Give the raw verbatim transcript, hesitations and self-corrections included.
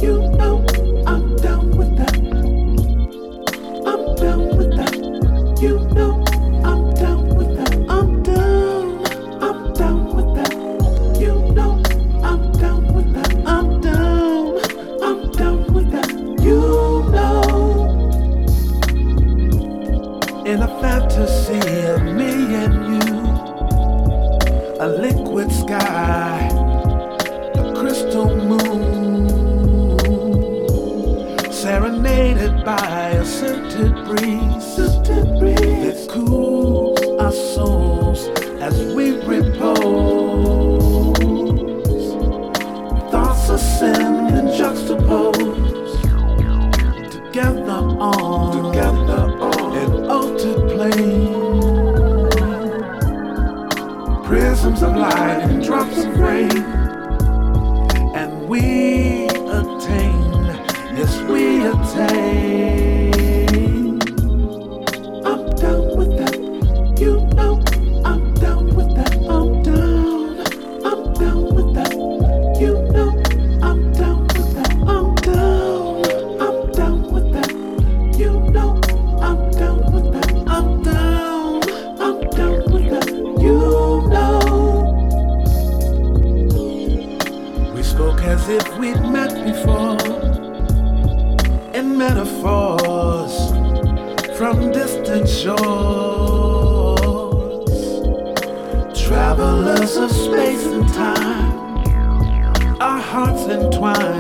You know I'm down with that. I'm down with that. You know I'm down with that. I'm down. I'm down with that. You know I'm down with that. I'm down. I'm down with that. You know. In a fantasy of me and you, a liquid sky, a crystal moon, serenaded by a scented breeze, scented breeze that cools our souls as we repose. Thoughts ascend and juxtapose together on, together on an altered plane. Prisms of light and drops of rain, and we attain, yes we attain. I'm down with that, you know I'm down with that. I'm down, I'm down with that, you know I'm down with that. I'm down, I'm down with that, you know I'm down with that. I'm down, I'm down with that, you know. We spoke as if we'd met before, in metaphors from distant shores, travelers of space and time, our hearts entwined.